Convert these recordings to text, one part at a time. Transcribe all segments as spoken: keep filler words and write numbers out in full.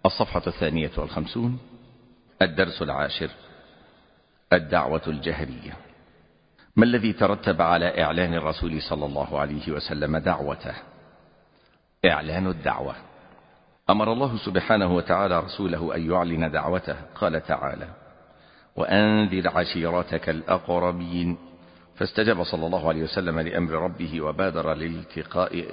الصفحة الثانية والخمسون. الدرس العاشر: الدعوة الجهرية. ما الذي ترتب على إعلان الرسول صلى الله عليه وسلم دعوته؟ إعلان الدعوة. أمر الله سبحانه وتعالى رسوله أن يعلن دعوته. قال تعالى: وأنذر عشيرتك الأقربين. فاستجاب صلى الله عليه وسلم لأمر ربه وبادر للالتقاء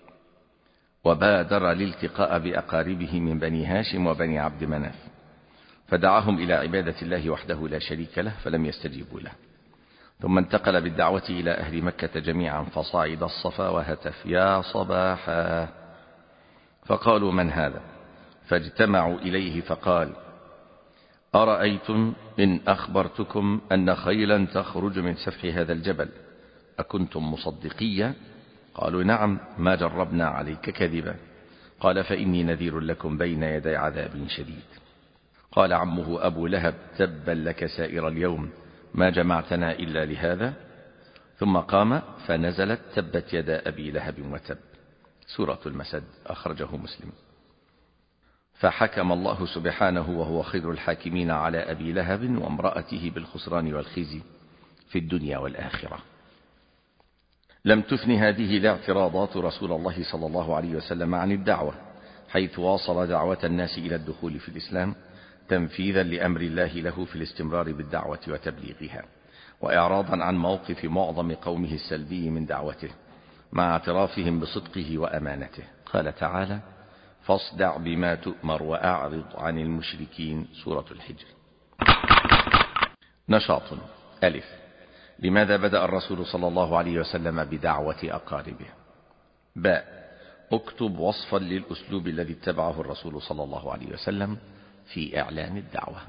وبادر الالتقاء بأقاربه من بني هاشم وبني عبد مناف، فدعاهم إلى عبادة الله وحده لا شريك له، فلم يستجيبوا له. ثم انتقل بالدعوة إلى أهل مكة جميعا، فصعد الصفا وهتف: يا صباحا. فقالوا: من هذا؟ فاجتمعوا إليه فقال: أرأيتم إن أخبرتكم أن خيلا تخرج من سفح هذا الجبل أكنتم مصدقية؟ قالوا: نعم، ما جربنا عليك كذبا. قال: فإني نذير لكم بين يدي عذاب شديد. قال عمه أبو لهب: تبا لك سائر اليوم، ما جمعتنا إلا لهذا. ثم قام فنزلت: تبت يدا أبي لهب وتب. سورة المسد، أخرجه مسلم. فحكم الله سبحانه وهو خير الحاكمين على أبي لهب وامرأته بالخسران والخزي في الدنيا والآخرة. لم تثن هذه الاعتراضات رسول الله صلى الله عليه وسلم عن الدعوة، حيث واصل دعوة الناس إلى الدخول في الإسلام تنفيذا لأمر الله له في الاستمرار بالدعوة وتبليغها، وإعراضا عن موقف معظم قومه السلبي من دعوته، مع اعترافهم بصدقه وأمانته. قال تعالى: فاصدع بما تؤمر وأعرض عن المشركين. سورة الحجر. نشاط: ألف. لماذا بدأ الرسول صلى الله عليه وسلم بدعوة أقاربه؟ باء. اكتب وصفا للأسلوب الذي اتبعه الرسول صلى الله عليه وسلم في إعلان الدعوة.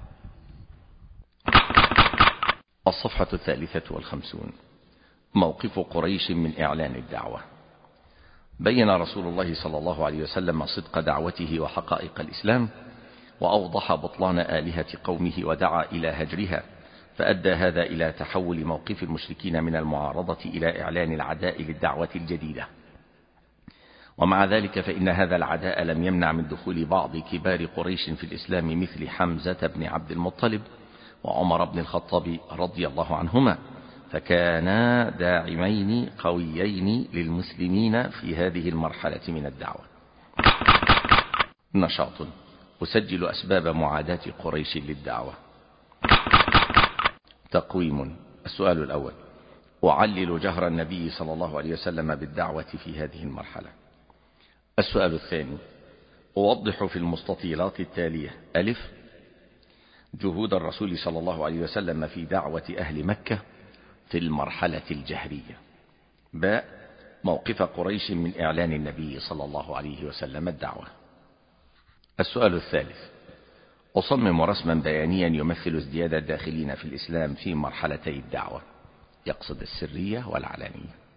الصفحة الثالثة والخمسون. موقف قريش من إعلان الدعوة. بين رسول الله صلى الله عليه وسلم صدق دعوته وحقائق الإسلام، وأوضح بطلان آلهة قومه ودعا إلى هجرها، فأدى هذا إلى تحول موقف المشركين من المعارضة إلى إعلان العداء للدعوة الجديدة. ومع ذلك فإن هذا العداء لم يمنع من دخول بعض كبار قريش في الإسلام مثل حمزة بن عبد المطلب وعمر بن الخطاب رضي الله عنهما، فكانا داعمين قويين للمسلمين في هذه المرحلة من الدعوة. نشاط: أسجل أسباب معاداة قريش للدعوة. تقويم. السؤال الأول: أعلل جهر النبي صلى الله عليه وسلم بالدعوة في هذه المرحلة. السؤال الثاني: أوضح في المستطيلات التالية: ألف. جهود الرسول صلى الله عليه وسلم في دعوة أهل مكة في المرحلة الجهرية. باء. موقف قريش من إعلان النبي صلى الله عليه وسلم الدعوة. السؤال الثالث: أصمم رسما بيانيا يمثل ازدياد الداخلين في الإسلام في مرحلتي الدعوة، يقصد السرية والعلانية.